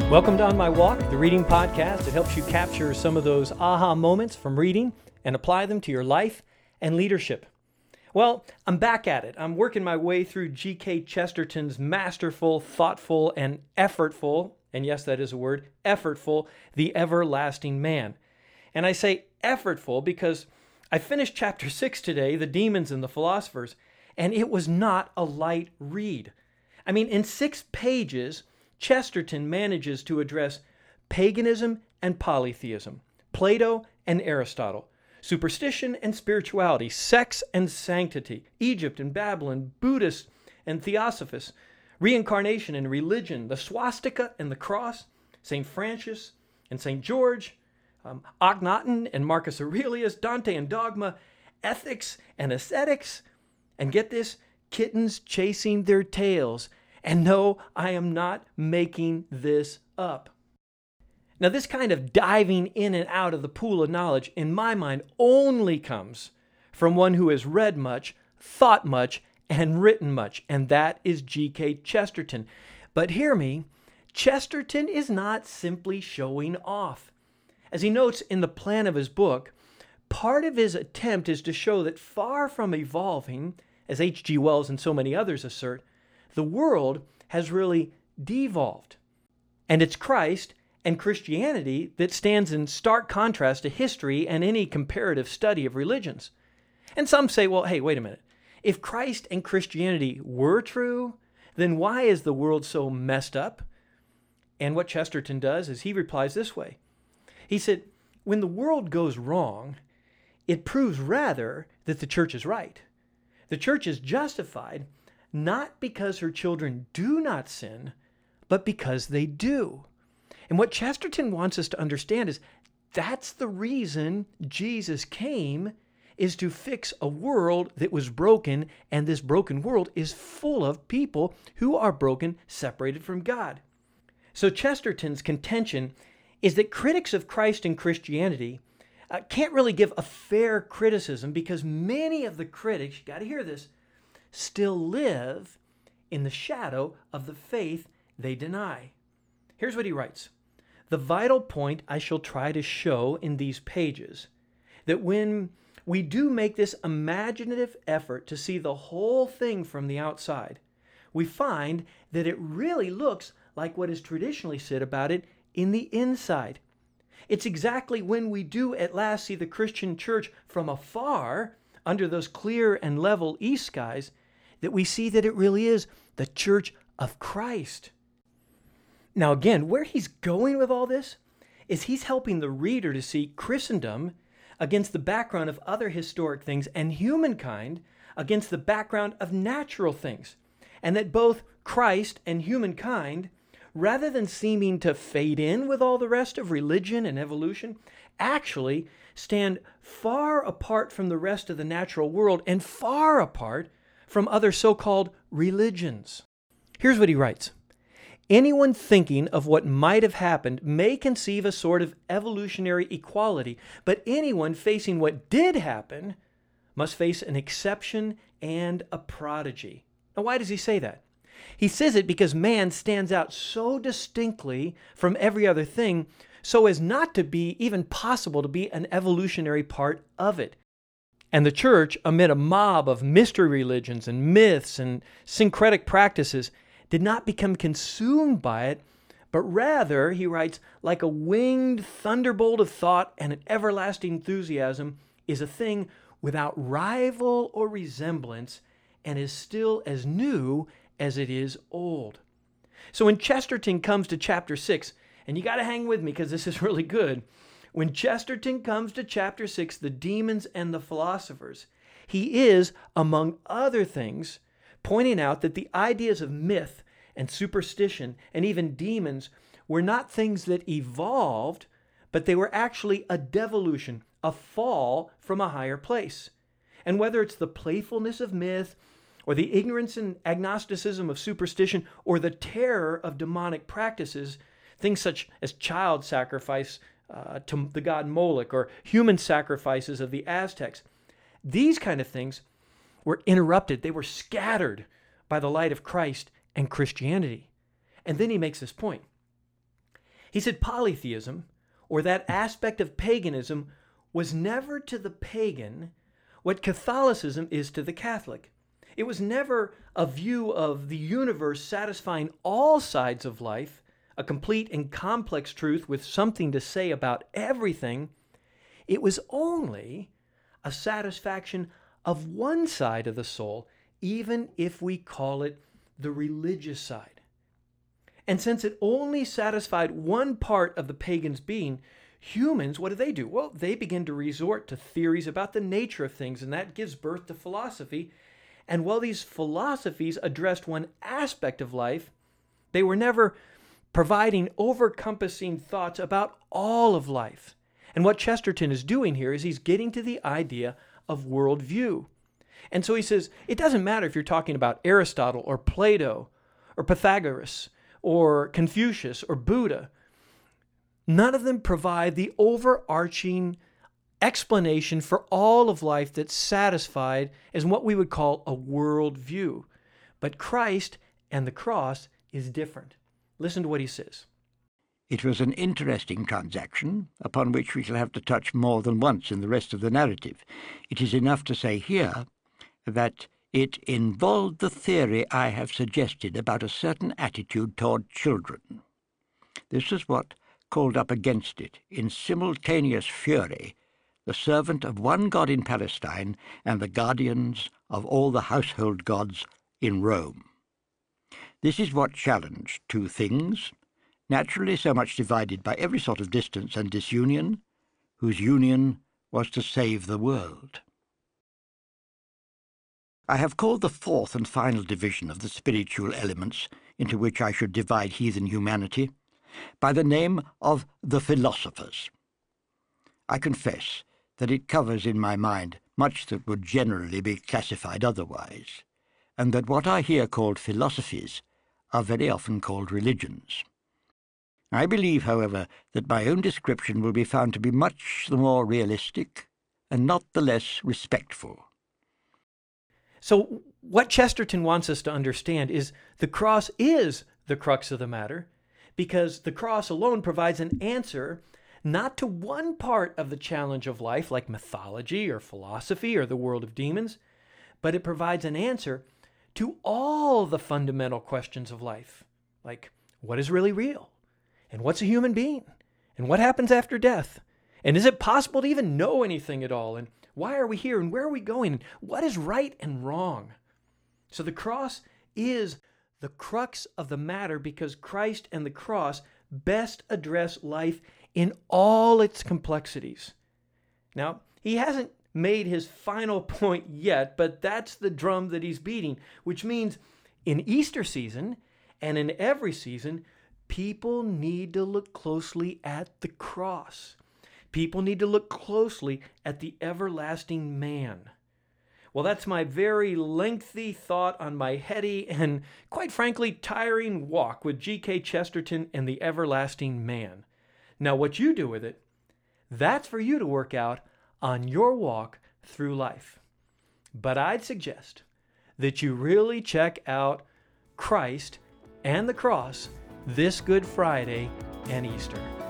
Welcome to On My Walk, the reading podcast that helps you capture some of those aha moments from reading and apply them to your life and leadership. Well, I'm back at it. I'm working my way through G.K. Chesterton's masterful, thoughtful, and effortful, and yes, that is a word, effortful, The Everlasting Man. And I say effortful because I finished chapter 6 today, The Demons and the Philosophers, and it was not a light read. I mean, in 6 pages, Chesterton manages to address paganism and polytheism, Plato and Aristotle, superstition and spirituality, sex and sanctity, Egypt and Babylon, Buddhists and Theosophists, reincarnation and religion, the swastika and the cross, St. Francis and St. George, Akhenaten and Marcus Aurelius, Dante and dogma, ethics and ascetics, and get this, kittens chasing their tails. And no, I am not making this up. Now, this kind of diving in and out of the pool of knowledge, in my mind, only comes from one who has read much, thought much, and written much, and that is G.K. Chesterton. But hear me, Chesterton is not simply showing off. As he notes in the plan of his book, part of his attempt is to show that far from evolving, as H.G. Wells and so many others assert, the world has really devolved. And it's Christ and Christianity that stands in stark contrast to history and any comparative study of religions. And some say, well, hey, wait a minute. If Christ and Christianity were true, then why is the world so messed up? And what Chesterton does is he replies this way. He said, when the world goes wrong, it proves rather that the church is right. The church is justified not because her children do not sin, but because they do. And what Chesterton wants us to understand is that's the reason Jesus came, is to fix a world that was broken, and this broken world is full of people who are broken, separated from God. So Chesterton's contention is that critics of Christ and Christianity can't really give a fair criticism because many of the critics, you got to hear this, still live in the shadow of the faith they deny. Here's what he writes. The vital point I shall try to show in these pages, that when we do make this imaginative effort to see the whole thing from the outside, we find that it really looks like what is traditionally said about it in the inside. It's exactly when we do at last see the Christian church from afar, under those clear and level east skies, that we see that it really is the church of Christ. Now again, where he's going with all this is he's helping the reader to see Christendom against the background of other historic things and humankind against the background of natural things. And that both Christ and humankind, rather than seeming to fade in with all the rest of religion and evolution, actually stand far apart from the rest of the natural world and far apart from other so-called religions. Here's what he writes. Anyone thinking of what might have happened may conceive a sort of evolutionary equality, but anyone facing what did happen must face an exception and a prodigy. Now, why does he say that? He says it because man stands out so distinctly from every other thing so as not to be even possible to be an evolutionary part of it. And the church, amid a mob of mystery religions and myths and syncretic practices, did not become consumed by it, but rather, he writes, like a winged thunderbolt of thought and an everlasting enthusiasm, is a thing without rival or resemblance and is still as new as it is old. So when Chesterton comes to chapter 6, and you got to hang with me because this is really good, when Chesterton comes to chapter 6, The Demons and the Philosophers, he is, among other things, pointing out that the ideas of myth and superstition and even demons were not things that evolved, but they were actually a devolution, a fall from a higher place. And whether it's the playfulness of myth, or the ignorance and agnosticism of superstition, or the terror of demonic practices, things such as child sacrifice to the god Moloch, or human sacrifices of the Aztecs, these kind of things were interrupted. They were scattered by the light of Christ and Christianity. And then he makes this point. He said polytheism, or that aspect of paganism, was never to the pagan what Catholicism is to the Catholic. It was never a view of the universe satisfying all sides of life, a complete and complex truth with something to say about everything. It was only a satisfaction of one side of the soul, even if we call it the religious side. And since it only satisfied one part of the pagan's being, humans, what do? Well, they begin to resort to theories about the nature of things, and that gives birth to philosophy. And while these philosophies addressed one aspect of life, they were never providing over-compassing thoughts about all of life. And what Chesterton is doing here is he's getting to the idea of worldview. And so he says, it doesn't matter if you're talking about Aristotle or Plato or Pythagoras or Confucius or Buddha. None of them provide the overarching explanation for all of life that's satisfied as what we would call a worldview. But Christ and the cross is different. Listen to what he says. It was an interesting transaction, upon which we shall have to touch more than once in the rest of the narrative. It is enough to say here that it involved the theory I have suggested about a certain attitude toward children. This is what called up against it, in simultaneous fury, the servant of one god in Palestine and the guardians of all the household gods in Rome. This is what challenged two things, naturally so much divided by every sort of distance and disunion, whose union was to save the world. I have called the fourth and final division of the spiritual elements into which I should divide heathen humanity by the name of the philosophers. I confess that it covers in my mind much that would generally be classified otherwise, and that what I hear called philosophies are very often called religions. I believe, however, that my own description will be found to be much the more realistic and not the less respectful. So what Chesterton wants us to understand is the cross is the crux of the matter, because the cross alone provides an answer not to one part of the challenge of life, like mythology or philosophy or the world of demons, but it provides an answer to all the fundamental questions of life, like what is really real? And what's a human being? And what happens after death? And is it possible to even know anything at all? And why are we here? And where are we going? And what is right and wrong? So the cross is the crux of the matter because Christ and the cross best address life in all its complexities. Now, he hasn't made his final point yet, but that's the drum that he's beating, which means in Easter season and in every season, people need to look closely at the cross. People need to look closely at the everlasting man. Well, that's my very lengthy thought on my heady and, quite frankly, tiring walk with G.K. Chesterton and the everlasting man. Now, what you do with it, that's for you to work out on your walk through life. But I'd suggest that you really check out Christ and the cross this Good Friday and Easter.